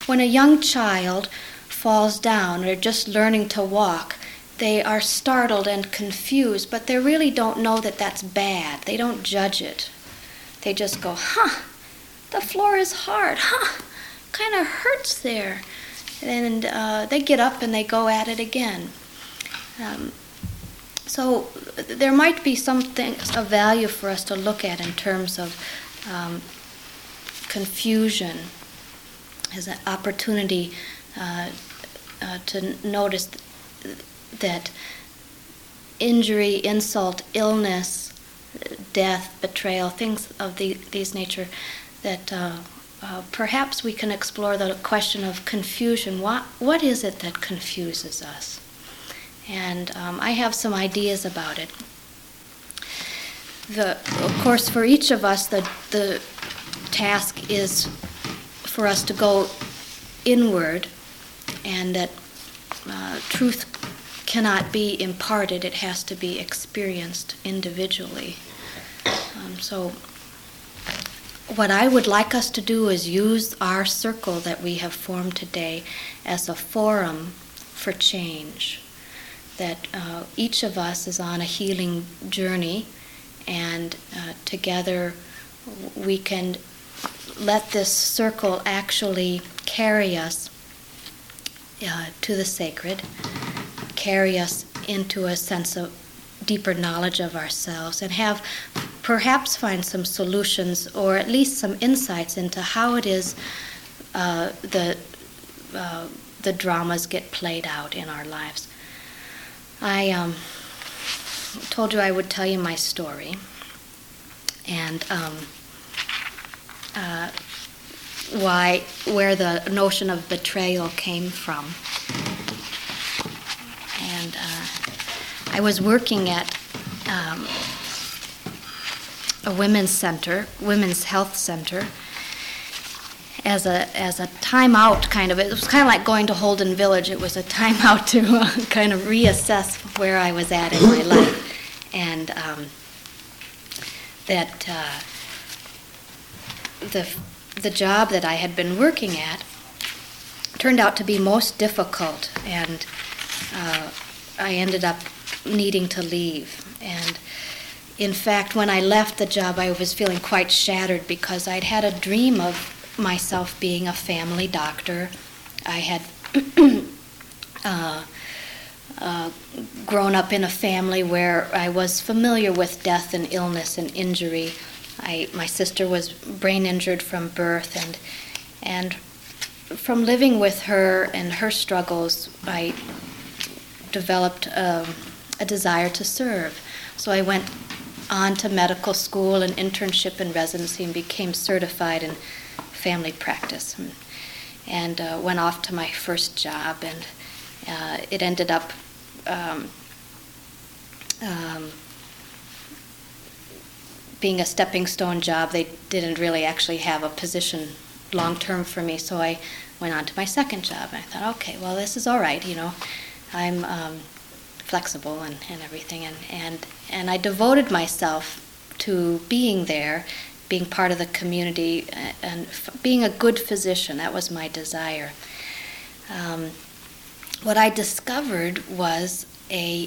When a young child falls down or just learning to walk, they are startled and confused, but they really don't know that that's bad. They don't judge it. They just go, the floor is hard, kind of hurts there. And they get up and they go at it again. So there might be some things of value for us to look at in terms of confusion as an opportunity to notice that injury, insult, illness, death, betrayal, things of these nature, that perhaps we can explore the question of confusion. What is it that confuses us? And I have some ideas about it. Of course, for each of us, the task is for us to go inward, and that truth cannot be imparted. It has to be experienced individually. So what I would like us to do is use our circle that we have formed today as a forum for change. That each of us is on a healing journey, and together we can let this circle actually carry us to the sacred, carry us into a sense of deeper knowledge of ourselves, and perhaps find some solutions or at least some insights into how it is the dramas get played out in our lives. I told you I would tell you my story, and where the notion of betrayal came from. And I was working at a women's health center, as a time out kind of. It was kind of like going to Holden Village. It was a time out to kind of reassess where I was at in my life, and that the job that I had been working at turned out to be most difficult, and I ended up needing to leave. And in fact, when I left the job, I was feeling quite shattered because I'd had a dream of myself being a family doctor. I had grown up in a family where I was familiar with death and illness and injury. My sister was brain injured from birth, and from living with her and her struggles, I developed a desire to serve. So I went on to medical school and internship and residency and became certified in family practice, and went off to my first job, and it ended up being a stepping stone job. They didn't really actually have a position long term for me, so I went on to my second job, and I thought, okay, well, this is all right, I'm flexible and everything, and I devoted myself to being there, being part of the community, and being a good physician. That was my desire. What I discovered was a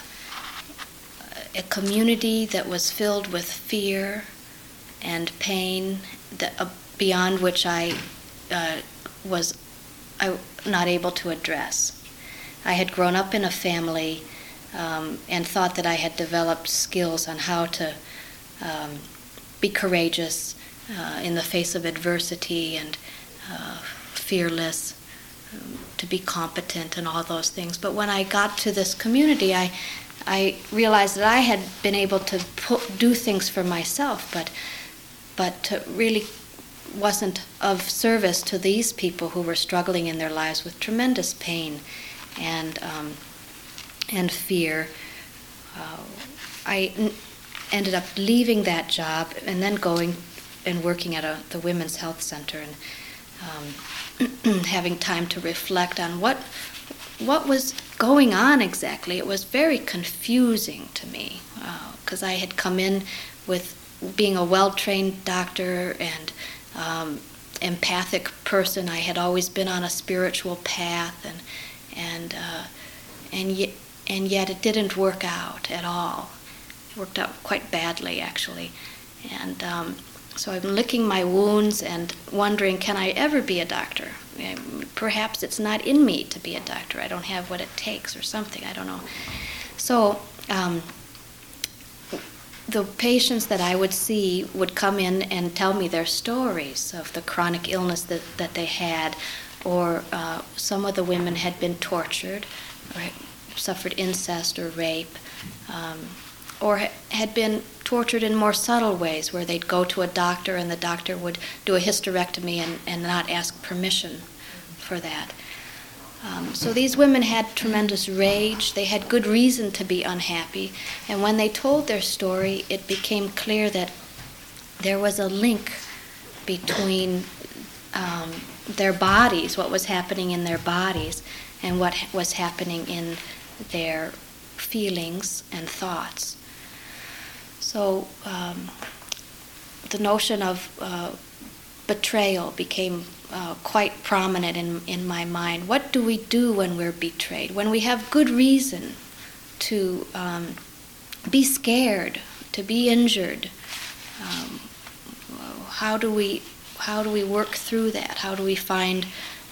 community that was filled with fear and pain, beyond which I was not able to address. I had grown up in a family and thought that I had developed skills on how to be courageous in the face of adversity, and fearless, to be competent and all those things. But when I got to this community, I realized that I had been able to do things for myself, but really wasn't of service to these people who were struggling in their lives with tremendous pain and fear. I ended up leaving that job and then going and working at the Women's Health Center, and having time to reflect on what was going on exactly. It was very confusing to me, because I had come in with being a well-trained doctor and empathic person. I had always been on a spiritual path, and yet it didn't work out at all. It worked out quite badly, actually. And so I'm licking my wounds and wondering, can I ever be a doctor? Perhaps it's not in me to be a doctor. I don't have what it takes or something. I don't know. So the patients that I would see would come in and tell me their stories of the chronic illness that they had, or some of the women had been tortured or suffered incest or rape, or had been tortured in more subtle ways, where they'd go to a doctor and the doctor would do a hysterectomy and not ask permission for that. So these women had tremendous rage. They had good reason to be unhappy. And when they told their story, it became clear that there was a link between their bodies, what was happening in their bodies, and what was happening in their feelings and thoughts. So the notion of betrayal became quite prominent in my mind. What do we do when we're betrayed? When we have good reason to be scared, to be injured, how do we work through that? How do we find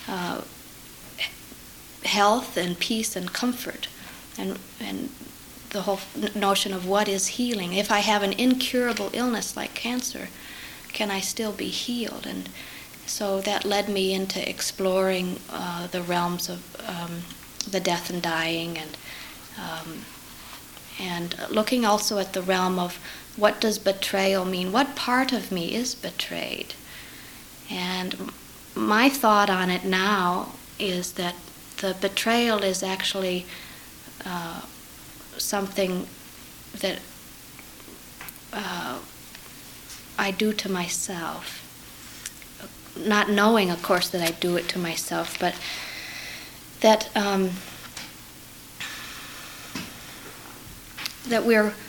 health and peace and comfort? And the whole notion of what is healing. If I have an incurable illness like cancer, can I still be healed? And so that led me into exploring the realms of the death and dying, and looking also at the realm of what does betrayal mean? What part of me is betrayed? And my thought on it now is that the betrayal is actually something that I do to myself. Not knowing, of course, that I do it to myself, but that that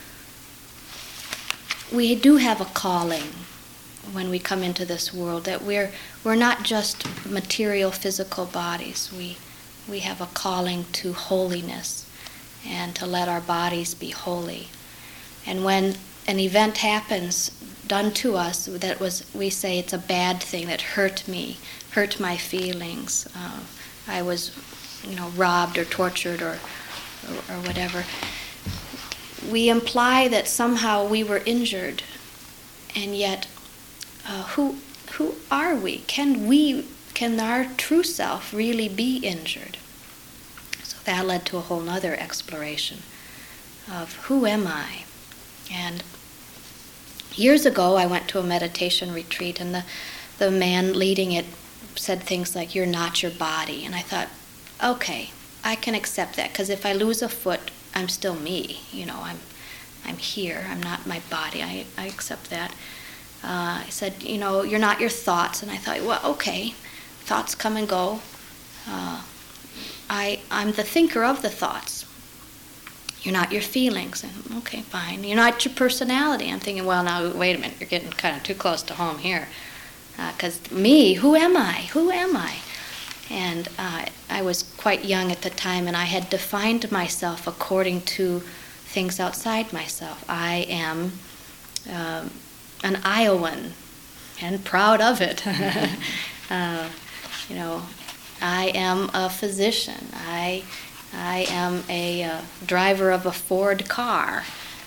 we do have a calling when we come into this world. That we're not just material, physical bodies. We have a calling to holiness and to let our bodies be holy. And when an event happens done to us that we say it's a bad thing, that hurt me, hurt my feelings, I was, robbed or tortured or whatever, we imply that somehow we were injured, and yet who are we? Can our true self really be injured? So that led to a whole other exploration of who am I? And years ago, I went to a meditation retreat, and the man leading it said things like, "You're not your body." And I thought, okay, I can accept that, because if I lose a foot, I'm still me. I'm here. I'm not my body. I accept that. I said, you're not your thoughts. And I thought, well, okay, thoughts come and go. I'm the thinker of the thoughts. You're not your feelings. And, okay, fine. You're not your personality. I'm thinking, well, now, wait a minute. You're getting kind of too close to home here. Because me, who am I? Who am I? And I was quite young at the time, and I had defined myself according to things outside myself. I am an Iowan, and proud of it. I am a physician. I am a driver of a Ford car.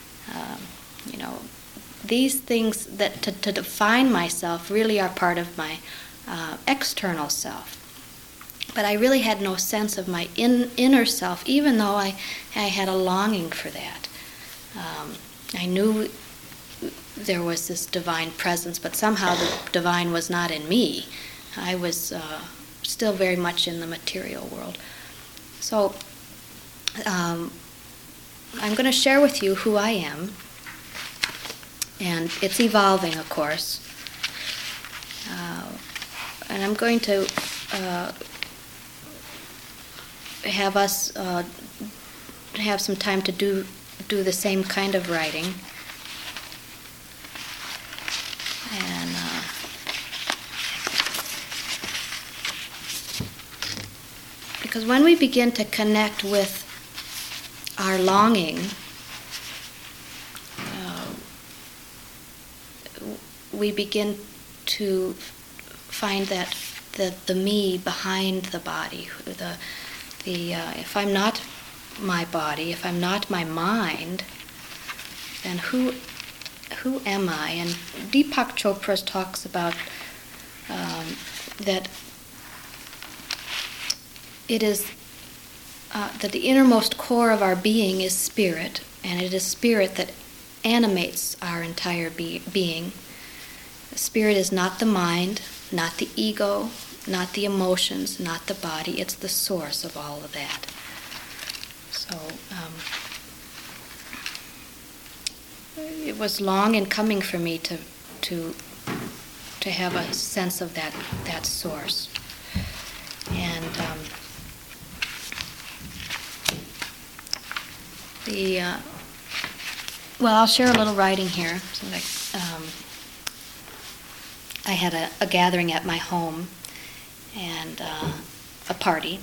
These things that to define myself really are part of my external self. But I really had no sense of my inner self, even though I had a longing for that. I knew there was this divine presence, but somehow the divine was not in me. I was still very much in the material world. So I'm going to share with you who I am, and it's evolving, of course. And I'm going to have us have some time to do the same kind of writing. And Because when we begin to connect with our longing, we begin to find that the me behind the body, if I'm not my body, if I'm not my mind, then who am I? And Deepak Chopra talks about that it is that the innermost core of our being is spirit, and it is spirit that animates our entire being. The spirit is not the mind, not the ego, not the emotions, not the body. It's the source of all of that. So it was long in coming for me to have a sense of that source. And I'll share a little writing here. So I had a gathering at my home and a party,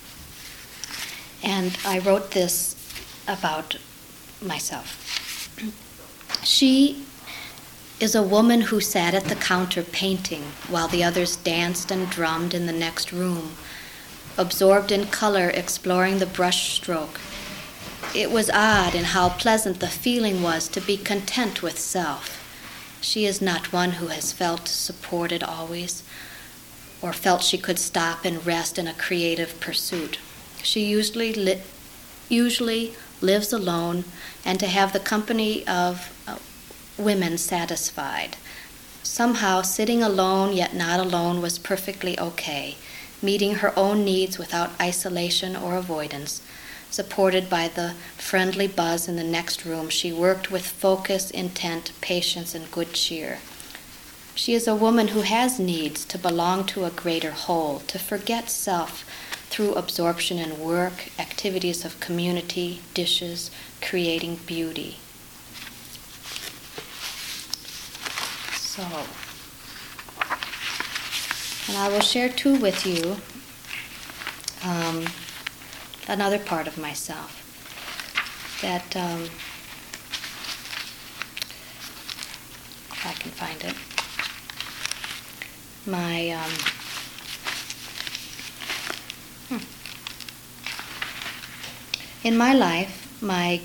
and I wrote this about myself. She is a woman who sat at the counter painting while the others danced and drummed in the next room, absorbed in color, exploring the brush stroke. It was odd in how pleasant the feeling was to be content with self. She is not one who has felt supported always, or felt she could stop and rest in a creative pursuit. She usually lives alone, and to have the company of women satisfied. Somehow, sitting alone yet not alone was perfectly okay, meeting her own needs without isolation or avoidance. Supported by the friendly buzz in the next room, she worked with focus, intent, patience, and good cheer. She is a woman who has needs to belong to a greater whole, to forget self through absorption in work, activities of community, dishes, creating beauty. So, and I will share too with you another part of myself that, if I can find it, in my life, my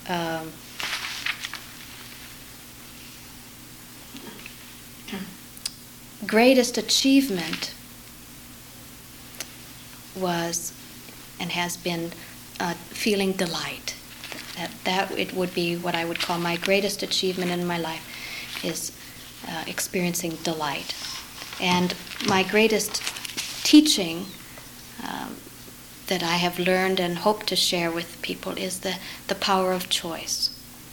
greatest achievement was and has been feeling delight. That it would be what I would call my greatest achievement in my life, is experiencing delight. And my greatest teaching that I have learned and hope to share with people is the power of choice.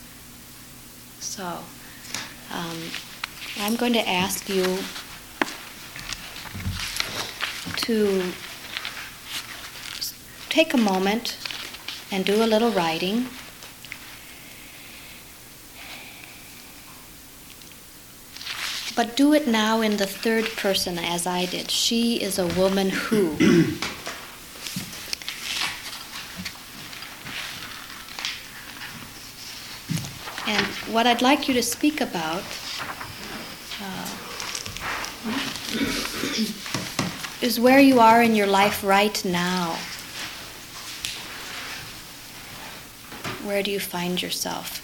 So I'm going to ask you to take a moment and do a little writing. But do it now in the third person as I did. She is a woman who. And what I'd like you to speak about is where you are in your life right now. Where do you find yourself?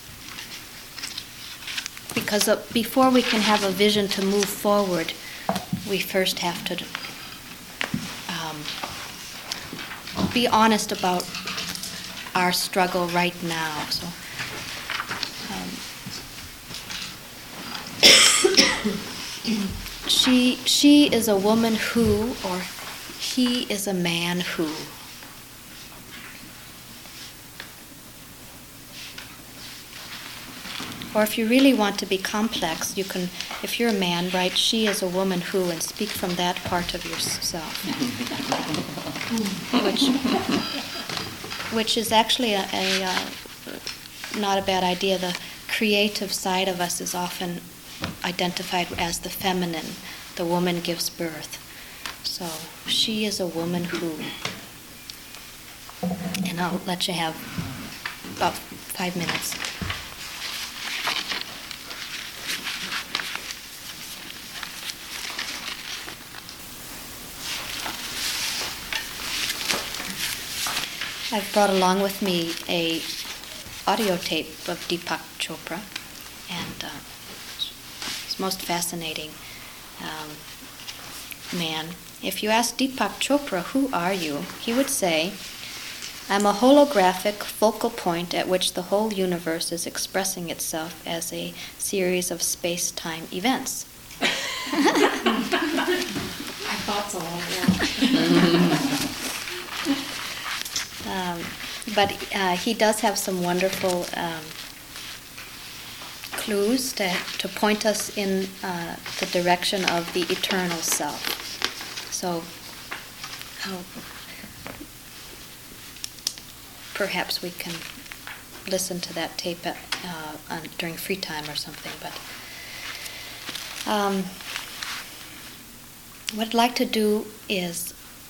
Because before we can have a vision to move forward, we first have to be honest about our struggle right now. So, she is a woman who, or he is a man who. Or if you really want to be complex, you can, if you're a man, write she is a woman who, and speak from that part of yourself. Which is actually not a bad idea. The creative side of us is often identified as the feminine. The woman gives birth. So she is a woman who. and I'll let you have about 5 minutes. I've brought along with me a audio tape of Deepak Chopra, and he's most fascinating man. If you ask Deepak Chopra, who are you? He would say, I'm a holographic focal point at which the whole universe is expressing itself as a series of space-time events. I thought so. Yeah. But he does have some wonderful clues to point us in the direction of the eternal self. So perhaps we can listen to that tape during free time or something. But what I'd like to do is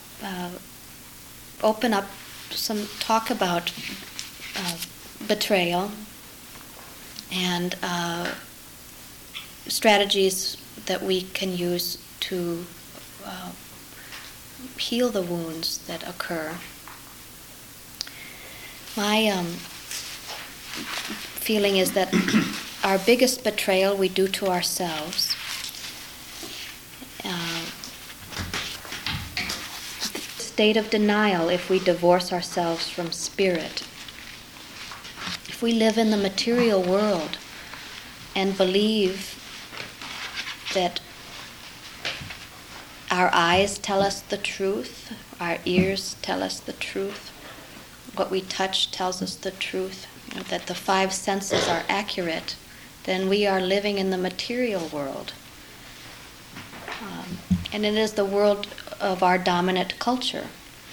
open up some talk about betrayal and strategies that we can use to heal the wounds that occur. My feeling is that our biggest betrayal we do to ourselves. State of denial if we divorce ourselves from spirit. If we live in the material world and believe that our eyes tell us the truth, our ears tell us the truth, what we touch tells us the truth, that the 5 senses are accurate, then we are living in the material world. And it is the world of our dominant culture.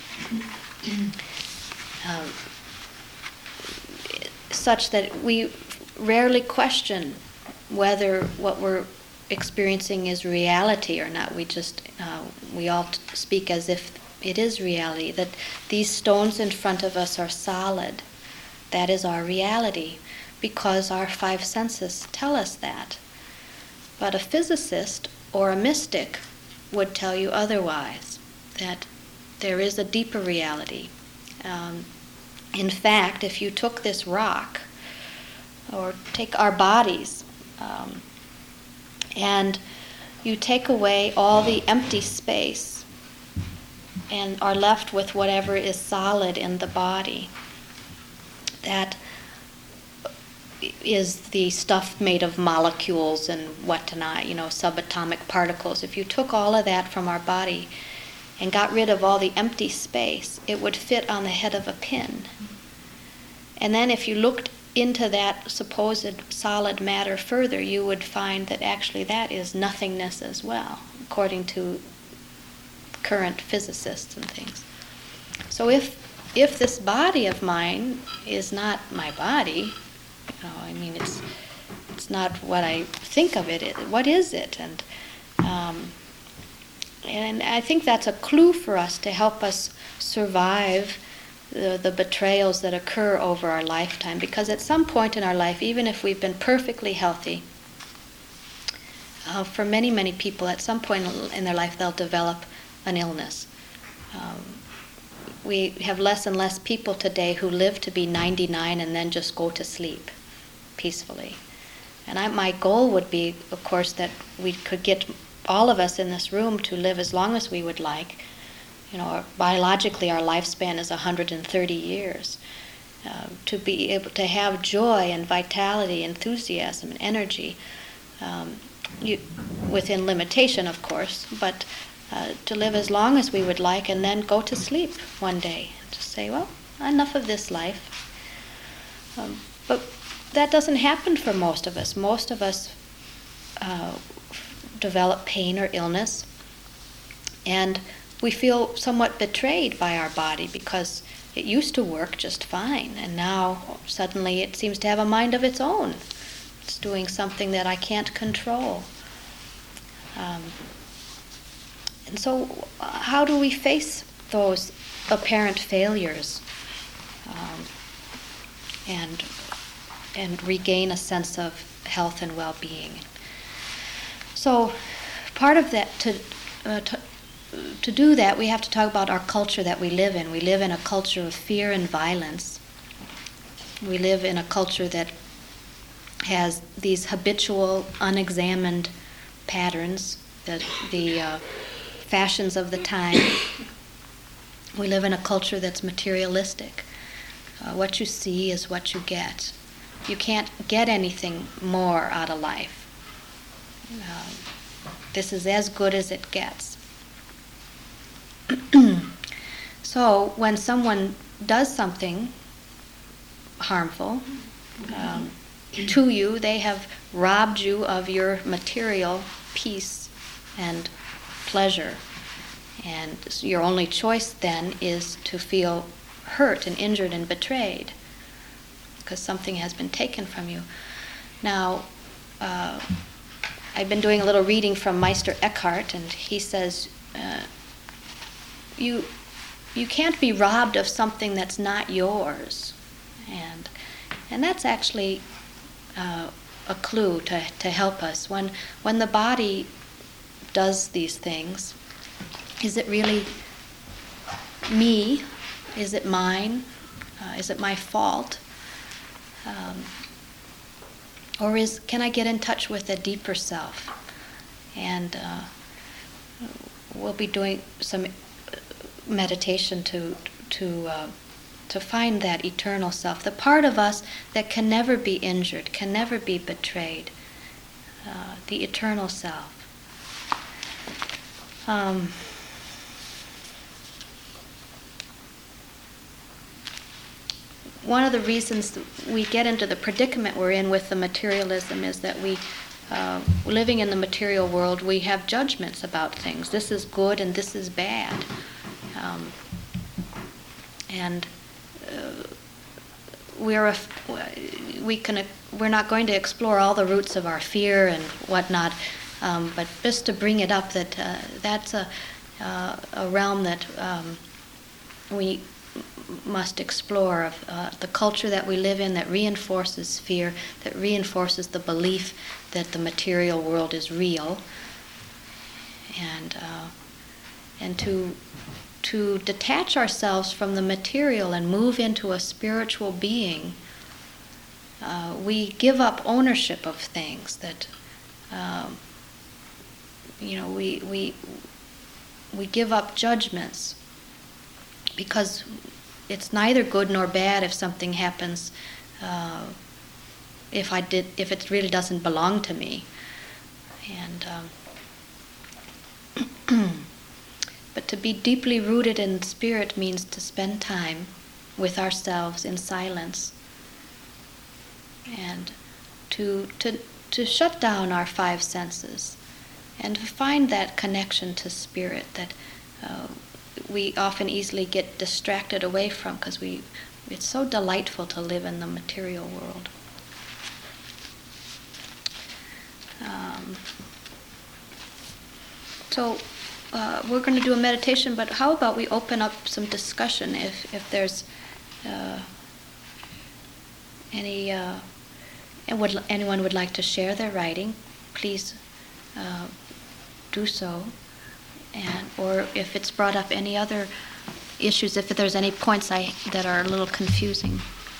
Such that we rarely question whether what we're experiencing is reality or not. We all speak as if it is reality, that these stones in front of us are solid. That is our reality, because our 5 senses tell us that. But a physicist or a mystic would tell you otherwise, that there is a deeper reality. In fact, if you took this rock, or take our bodies, and you take away all the empty space and are left with whatever is solid in the body, that is the stuff made of molecules and whatnot, subatomic particles. If you took all of that from our body and got rid of all the empty space, it would fit on the head of a pin. And then if you looked into that supposed solid matter further, you would find that actually that is nothingness as well, according to current physicists and things. So if this body of mine is not my body, it's not what I think of it. What is it? And I think that's a clue for us to help us survive the betrayals that occur over our lifetime. Because at some point in our life, even if we've been perfectly healthy, for many, many people, at some point in their life, they'll develop an illness. We have less and less people today who live to be 99 and then just go to sleep peacefully. And my goal would be, of course, that we could get all of us in this room to live as long as we would like. Biologically, our lifespan is 130 years. To be able to have joy and vitality, enthusiasm and energy, within limitation, of course, but to live as long as we would like and then go to sleep one day. Just say, well, enough of this life. But that doesn't happen for most of us. Most of us develop pain or illness, and we feel somewhat betrayed by our body because it used to work just fine, and now suddenly it seems to have a mind of its own. It's doing something that I can't control. And so how do we face those apparent failures? and regain a sense of health and well-being. So part of that, to do that, we have to talk about our culture that we live in. We live in a culture of fear and violence. We live in a culture that has these habitual, unexamined patterns, the fashions of the time. We live in a culture that's materialistic. What you see is what you get. You can't get anything more out of life. This is as good as it gets. So when someone does something harmful to you, they have robbed you of your material peace and pleasure. And your only choice then is to feel hurt and injured and betrayed because something has been taken from you. Now, I've been doing a little reading from Meister Eckhart, and he says, you can't be robbed of something that's not yours. And that's actually a clue to help us. When the body does these things, is it really me? Is it mine? Is it my fault? Or can I get in touch with a deeper self? And we'll be doing some meditation to find that eternal self, the part of us that can never be injured, can never be betrayed, the eternal self. One of the reasons we get into the predicament we're in with the materialism is that living in the material world, we have judgments about things. This is good and this is bad. We're not going to explore all the roots of our fear and whatnot, but just to bring it up that that's a realm that we must explore, of the culture that we live in that reinforces fear, that reinforces the belief that the material world is real, and to detach ourselves from the material and move into a spiritual being. We give up ownership of things that we give up judgments, because it's neither good nor bad if something happens if it really doesn't belong to me. And but to be deeply rooted in spirit means to spend time with ourselves in silence, and to shut down our five senses and to find that connection to spirit that we often easily get distracted away from, because it's so delightful to live in the material world. So we're going to do a meditation, but how about we open up some discussion if there's anyone would like to share their writing, please do so. Or if it's brought up any other issues, if there's any points that are a little confusing.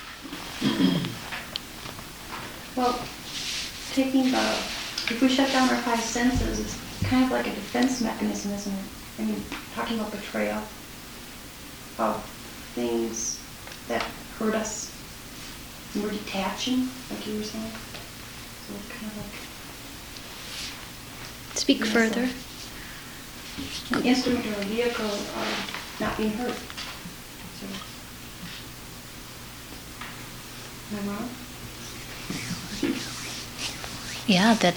Well, if we shut down our five senses, it's kind of like a defense mechanism, isn't it? I mean, talking about betrayal, of things that hurt us, and we're detaching, like you were saying. So it's kind of like... Speak further. An instrument or a vehicle not being hurt. So, am I wrong? Yeah, that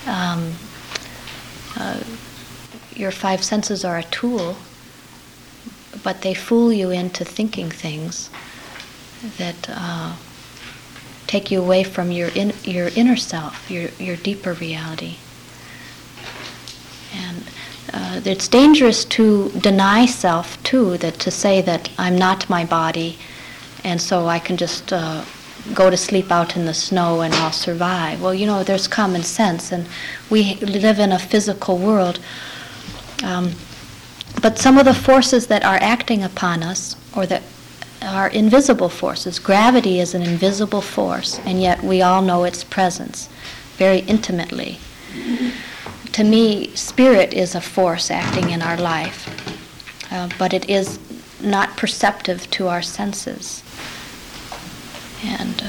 your five senses are a tool, but they fool you into thinking things that take you away from your inner self, your deeper reality. And it's dangerous to deny self too, that to say that I'm not my body, and so I can just go to sleep out in the snow and I'll survive. Well, there's common sense, and we live in a physical world. But some of the forces that are acting upon us, or that are invisible forces. Gravity is an invisible force, and yet we all know its presence very intimately. To me, spirit is a force acting in our life, but it is not perceptive to our senses. And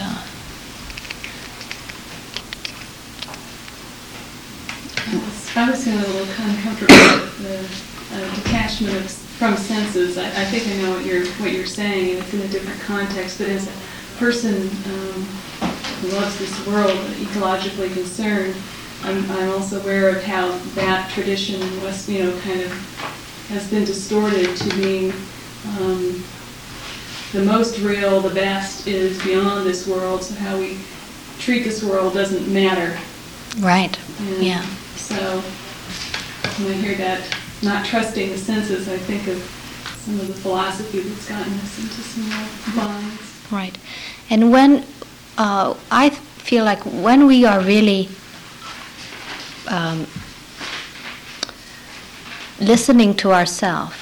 I was feeling a little uncomfortable with the detachment from senses. I think I know what you're saying, and it's in a different context. But as a person who loves this world, ecologically concerned, I'm also aware of how that tradition was, kind of has been distorted to being the most real, the best is beyond this world. So how we treat this world doesn't matter. right, And yeah. So when I hear that, not trusting the senses, I think of some of the philosophy that's gotten us into some more bonds. Right. And when, I feel like when we are really listening to ourselves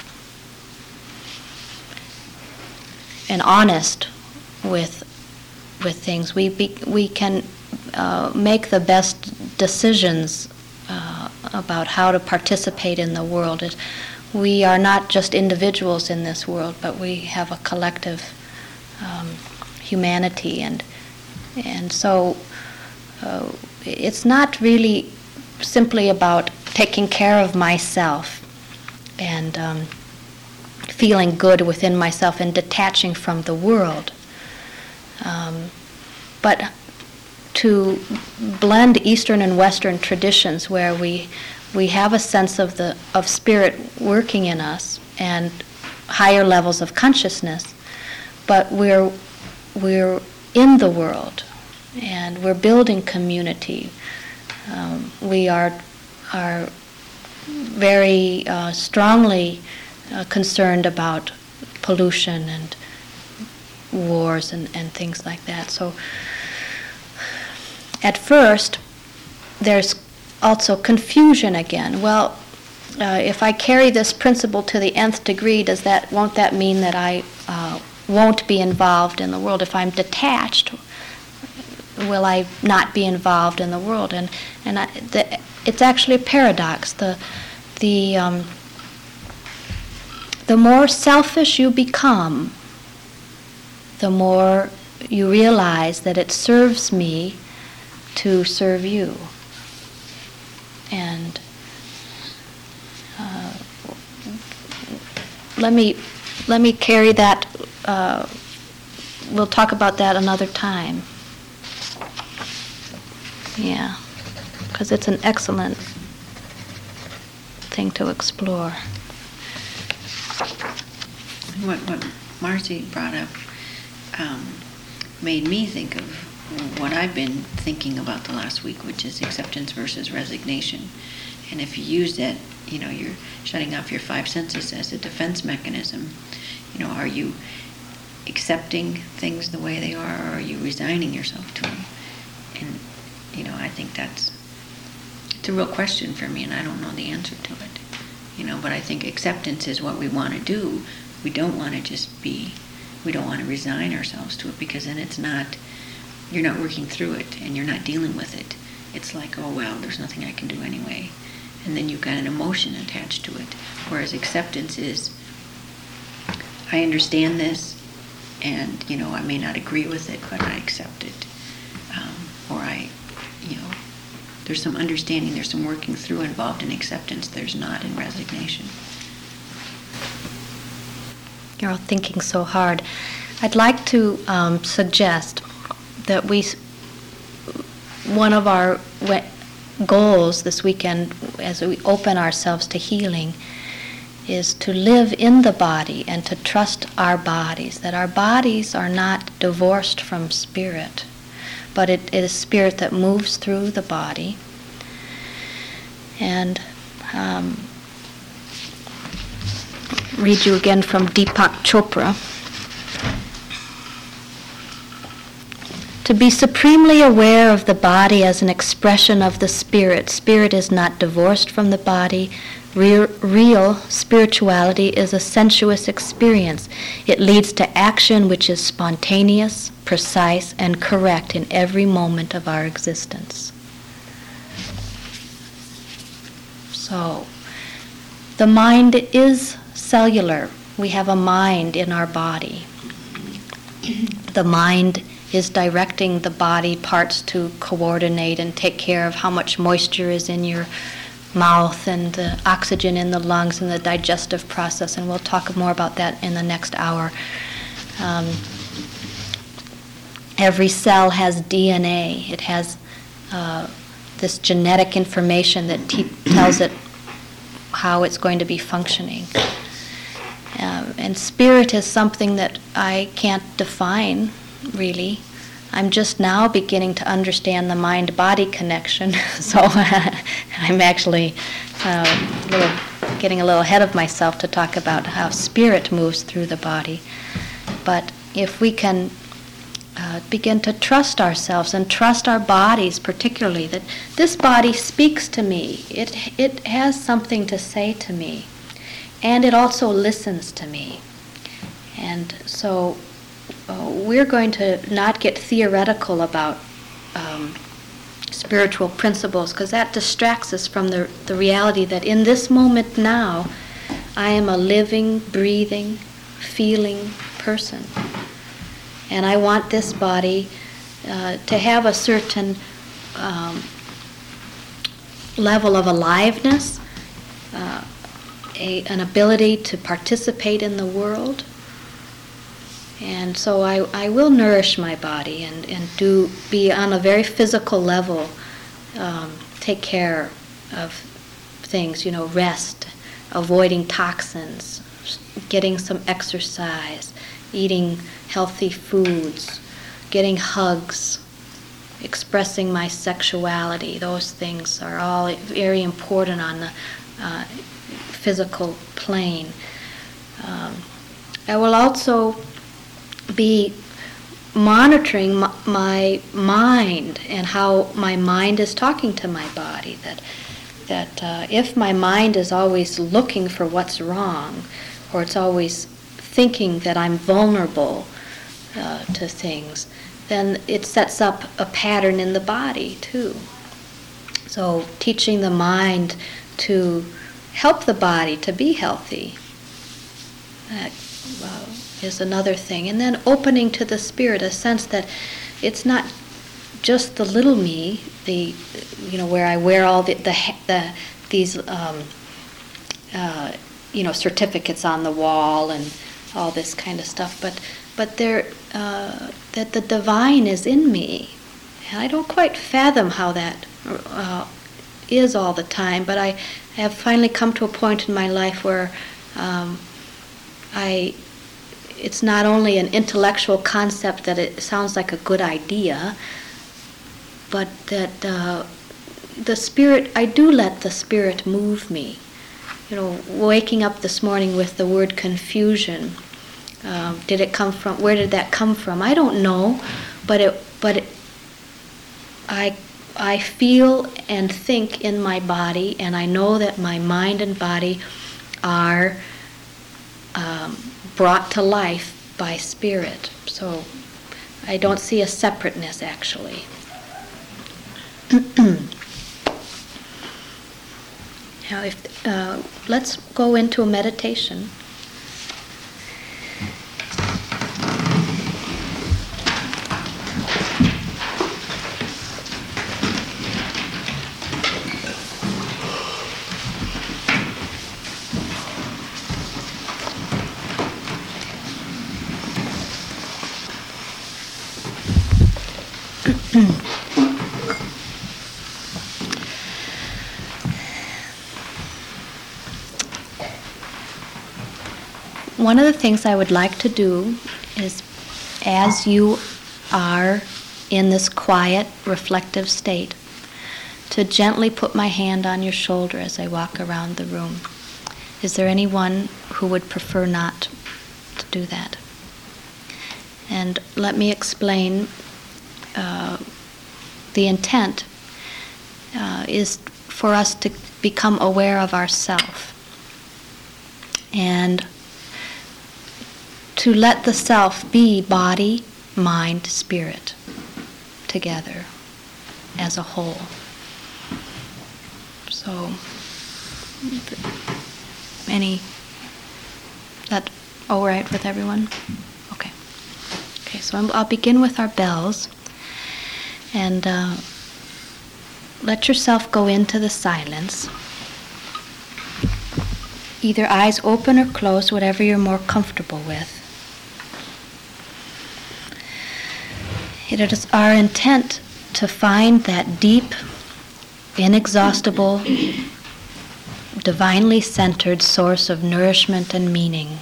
and honest with things, we can make the best decisions about how to participate in the world. We are not just individuals in this world, but we have a collective humanity, and so it's not really simply about taking care of myself and feeling good within myself and detaching from the world, but to blend Eastern and Western traditions where we have a sense of spirit working in us and higher levels of consciousness, but we're in the world and we're building community. We are very strongly concerned about pollution and wars and things like that. So at first, there's also confusion again. Well, if I carry this principle to the nth degree, won't that mean that I won't be involved in the world? If I'm detached, will I not be involved in the world? And it's actually a paradox. The more selfish you become, the more you realize that it serves me to serve you. And let me carry that. We'll talk about that another time. Yeah, because it's an excellent thing to explore. What Marcy brought up made me think of what I've been thinking about the last week, which is acceptance versus resignation. And if you use that, you're shutting off your five senses as a defense mechanism. Are you accepting things the way they are, or are you resigning yourself to them? And, I think it's a real question for me, and I don't know the answer to it. But I think acceptance is what we want to do. We don't want to we don't want to resign ourselves to it, because then you're not working through it, and you're not dealing with it. It's like, oh, well, there's nothing I can do anyway. And then you've got an emotion attached to it. Whereas acceptance is, I understand this, and, I may not agree with it, but I accept it. Or there's some understanding, there's some working through involved in acceptance. There's not in resignation. You're all thinking so hard. I'd like to suggest that one of our goals this weekend, as we open ourselves to healing, is to live in the body and to trust our bodies, that our bodies are not divorced from spirit, but it is spirit that moves through the body. And read you again from Deepak Chopra. To be supremely aware of the body as an expression of the spirit. Spirit is not divorced from the body. Real spirituality is a sensuous experience. It leads to action which is spontaneous, precise, and correct in every moment of our existence. So, the mind is cellular. We have a mind in our body. The mind is directing the body parts to coordinate and take care of how much moisture is in your mouth and the oxygen in the lungs and the digestive process, and we'll talk more about that in the next hour. Every cell has DNA. It has this genetic information that tells it how it's going to be functioning. And spirit is something that I can't define, really. I'm just now beginning to understand the mind-body connection, so I'm actually getting a little ahead of myself to talk about how spirit moves through the body. But if we can begin to trust ourselves and trust our bodies particularly, that this body speaks to me, it has something to say to me, and it also listens to me. And so we're going to not get theoretical about spiritual principles, because that distracts us from the reality that in this moment now, I am a living, breathing, feeling person. And I want this body to have a certain level of aliveness, an ability to participate in the world. And so I will nourish my body and be on a very physical level, take care of things, rest, avoiding toxins, getting some exercise, eating healthy foods, getting hugs, expressing my sexuality. Those things are all very important on the physical plane. I will also be monitoring my mind and how my mind is talking to my body. That if my mind is always looking for what's wrong, or it's always thinking that I'm vulnerable to things, then it sets up a pattern in the body too. So teaching the mind to help the body to be healthy is another thing. And then opening to the spirit, a sense that it's not just the little me, where I wear all these certificates on the wall and all this kind of stuff, but that the divine is in me. And I don't quite fathom how that is all the time, but I have finally come to a point in my life where it's not only an intellectual concept that it sounds like a good idea, but that the spirit, I do let the spirit move me. Waking up this morning with the word confusion, did it come from? Where did that come from? I don't know, but I feel and think in my body, and I know that my mind and body are brought to life by spirit. So I don't see a separateness, actually. Now, let's go into a meditation. One of the things I would like to do is, as you are in this quiet, reflective state, to gently put my hand on your shoulder as I walk around the room. Is there anyone who would prefer not to do that? And let me explain the intent is for us to become aware of ourself and to let the self be body, mind, spirit together as a whole. So, that all right with everyone? Okay. Okay, so I'll begin with our bells, and let yourself go into the silence. Either eyes open or closed, whatever you're more comfortable with. It is our intent to find that deep, inexhaustible, divinely centered source of nourishment and meaning.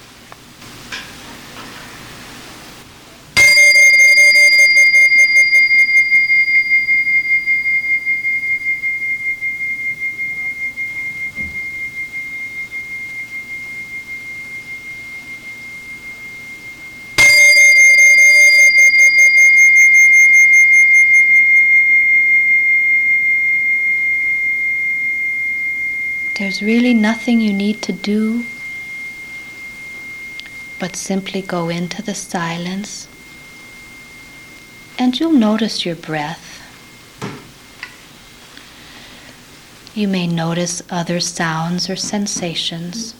There's really nothing you need to do but simply go into the silence, and you'll notice your breath. You may notice other sounds or sensations.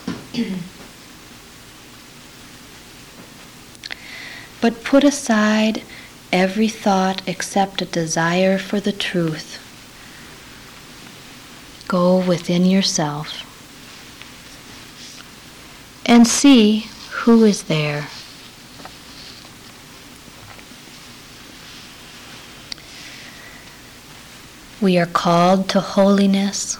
But put aside every thought except a desire for the truth. Go within yourself and see who is there. We are called to holiness,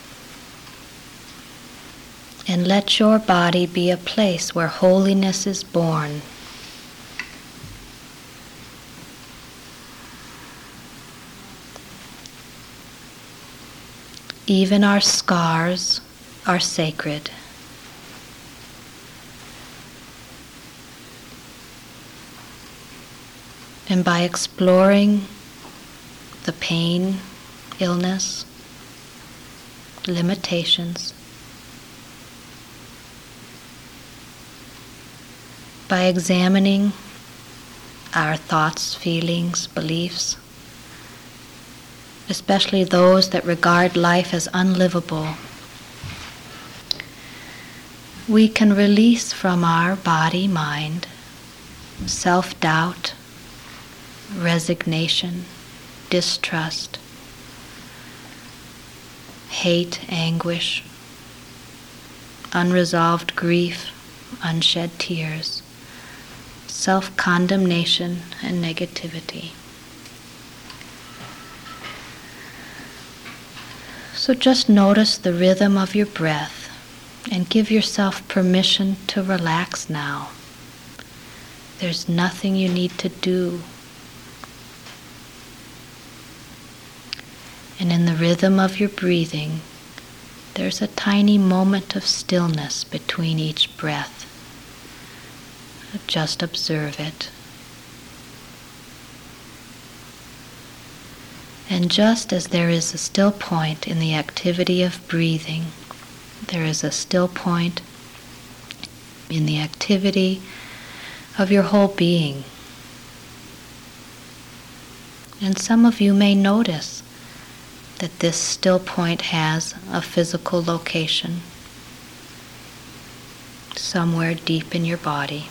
and let your body be a place where holiness is born. Even our scars are sacred. And by exploring the pain, illness, limitations, by examining our thoughts, feelings, beliefs, especially those that regard life as unlivable, we can release from our body, mind, self-doubt, resignation, distrust, hate, anguish, unresolved grief, unshed tears, self-condemnation, and negativity. So just notice the rhythm of your breath and give yourself permission to relax now. There's nothing you need to do. And in the rhythm of your breathing, there's a tiny moment of stillness between each breath. Just observe it. And just as there is a still point in the activity of breathing, there is a still point in the activity of your whole being. And some of you may notice that this still point has a physical location somewhere deep in your body.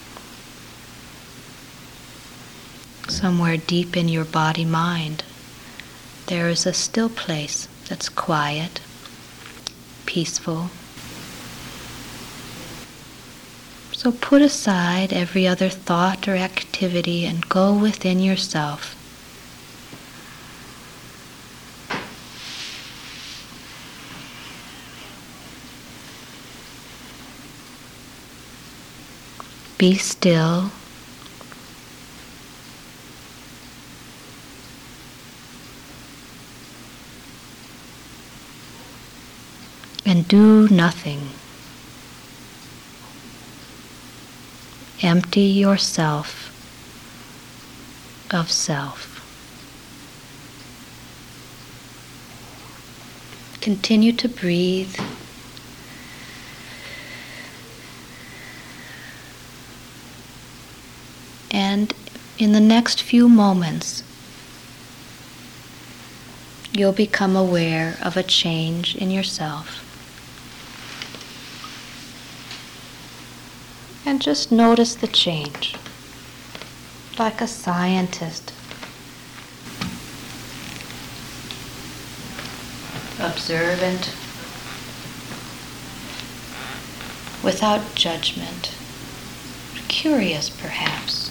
Somewhere deep in your body-mind. There is a still place that's quiet, peaceful. So put aside every other thought or activity and go within yourself. Be still. And do nothing. Empty yourself of self. Continue to breathe. And in the next few moments, you'll become aware of a change in yourself. And just notice the change, like a scientist. Observant, without judgment, curious perhaps.